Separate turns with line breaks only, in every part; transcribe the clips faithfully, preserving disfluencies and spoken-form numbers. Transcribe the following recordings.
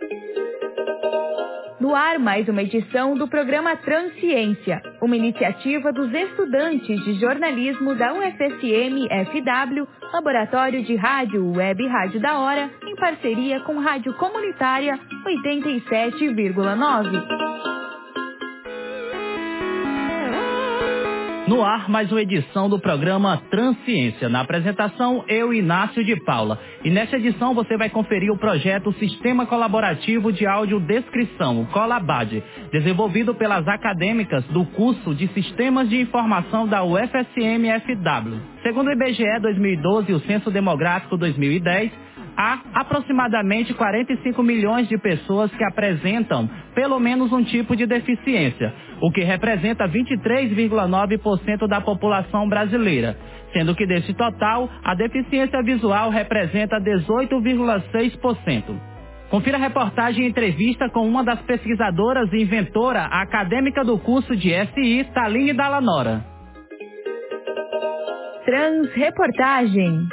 No ar, mais uma edição do programa Transciência, uma iniciativa dos estudantes de jornalismo da U F S M F W, Laboratório de Rádio Web Rádio da Hora, em parceria com Rádio Comunitária oitenta e sete vírgula nove.
No ar, mais uma edição do programa Transciência. Na apresentação, eu, Inácio de Paula. E nesta edição você vai conferir o projeto Sistema Colaborativo de Audiodescrição, o Colabad, desenvolvido pelas acadêmicas do curso de Sistemas de Informação da U F S M F W. Segundo o I B G E dois mil e doze e o Censo Demográfico dois mil e dez, há aproximadamente quarenta e cinco milhões de pessoas que apresentam pelo menos um tipo de deficiência, o que representa vinte e três vírgula nove por cento da população brasileira, sendo que desse total, a deficiência visual representa dezoito vírgula seis por cento. Confira a reportagem e entrevista com uma das pesquisadoras e inventora acadêmica do curso de S I, Taline Dallanora.
Transreportagem.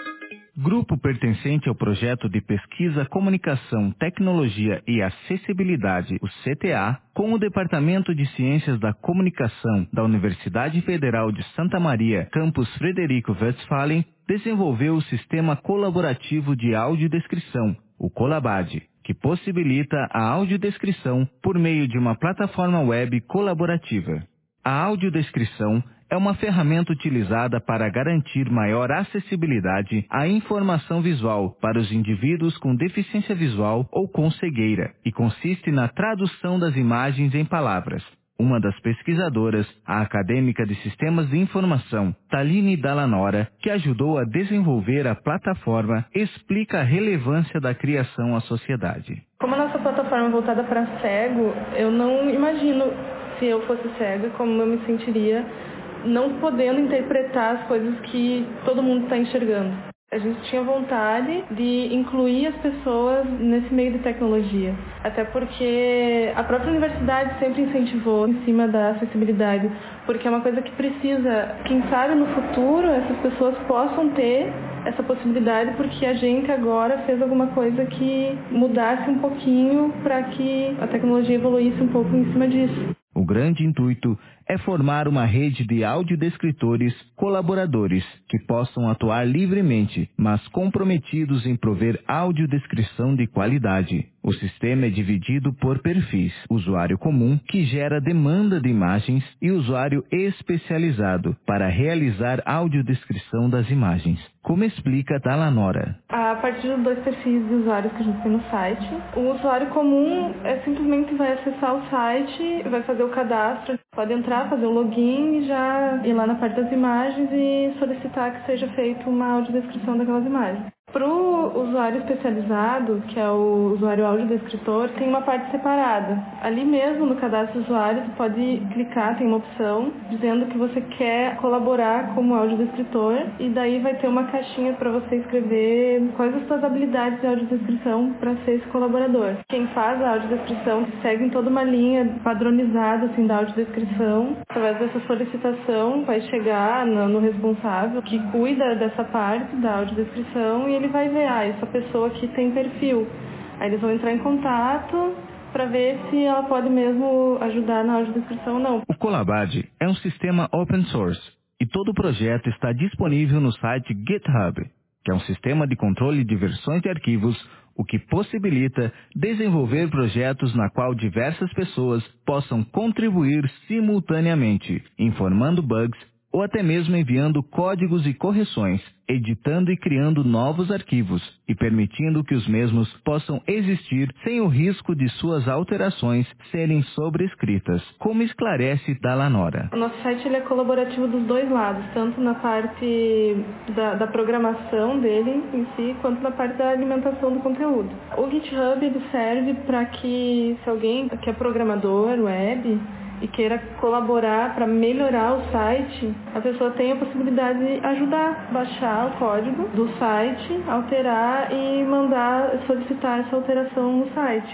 Grupo pertencente ao projeto de Pesquisa, Comunicação, Tecnologia e Acessibilidade, o C T A, com o Departamento de Ciências da Comunicação da Universidade Federal de Santa Maria, campus Frederico Westphalen, desenvolveu o Sistema Colaborativo de Audiodescrição, o Colabad, que possibilita a audiodescrição por meio de uma plataforma web colaborativa. A audiodescrição é uma ferramenta utilizada para garantir maior acessibilidade à informação visual para os indivíduos com deficiência visual ou com cegueira, e consiste na tradução das imagens em palavras. Uma das pesquisadoras, a acadêmica de Sistemas de Informação, Taline Dallanora, que ajudou a desenvolver a plataforma, explica a relevância da criação à sociedade.
Como a nossa plataforma é voltada para cego, eu não imagino, se eu fosse cega, como eu me sentiria não podendo interpretar as coisas que todo mundo está enxergando. A gente tinha vontade de incluir as pessoas nesse meio de tecnologia, até porque a própria universidade sempre incentivou em cima da acessibilidade, porque é uma coisa que precisa, quem sabe no futuro essas pessoas possam ter essa possibilidade, porque a gente agora fez alguma coisa que mudasse um pouquinho para que a tecnologia evoluísse um pouco em cima disso.
O grande intuito é formar uma rede de audiodescritores colaboradores que possam atuar livremente, mas comprometidos em prover audiodescrição de qualidade. O sistema é dividido por perfis: usuário comum, que gera demanda de imagens, e usuário especializado, para realizar audiodescrição das imagens. Como explica Dallanora.
A partir dos dois perfis de usuários que a gente tem no site, o usuário comum é simplesmente vai acessar o site, vai fazer o cadastro, pode entrar, fazer o login e já ir lá na parte das imagens e solicitar que seja feita uma audiodescrição daquelas imagens. Para o usuário especializado, que é o usuário audiodescritor, tem uma parte separada. Ali mesmo no cadastro do usuário, você pode clicar, tem uma opção dizendo que você quer colaborar como audiodescritor, e daí vai ter uma caixinha para você escrever quais as suas habilidades de audiodescrição para ser esse colaborador. Quem faz a audiodescrição segue toda uma linha padronizada assim, da audiodescrição. Através dessa solicitação vai chegar no, no responsável que cuida dessa parte da audiodescrição, e ele vai ver, ah, essa pessoa aqui tem perfil. Aí eles vão entrar em contato para ver se ela pode mesmo ajudar na audiodescrição ou não.
O Colabad é um sistema open source e todo o projeto está disponível no site GitHub, que é um sistema de controle de versões de arquivos, o que possibilita desenvolver projetos na qual diversas pessoas possam contribuir simultaneamente, informando bugs ou até mesmo enviando códigos e correções, editando e criando novos arquivos e permitindo que os mesmos possam existir sem o risco de suas alterações serem sobrescritas, como esclarece Dallanora.
O nosso site ele é colaborativo dos dois lados, tanto na parte da, da programação dele em si, quanto na parte da alimentação do conteúdo. O GitHub ele serve para que, se alguém que é programador web e queira colaborar para melhorar o site, a pessoa tem a possibilidade de ajudar, baixar o código do site, alterar e mandar solicitar essa alteração no site.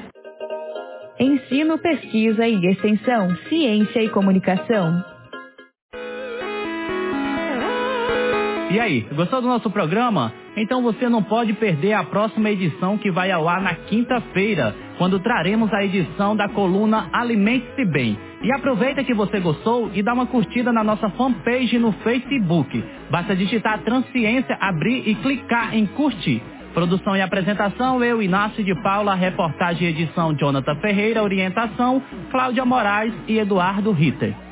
Ensino, pesquisa e extensão, ciência e comunicação.
E aí, gostou do nosso programa? Então você não pode perder a próxima edição que vai ao ar na quinta-feira, quando traremos a edição da coluna Alimente-se Bem. E aproveita que você gostou e dá uma curtida na nossa fanpage no Facebook. Basta digitar Transciência, abrir e clicar em curtir. Produção e apresentação, eu, Inácio de Paula, reportagem e edição, Jonathan Ferreira, orientação, Cláudia Moraes e Eduardo Ritter.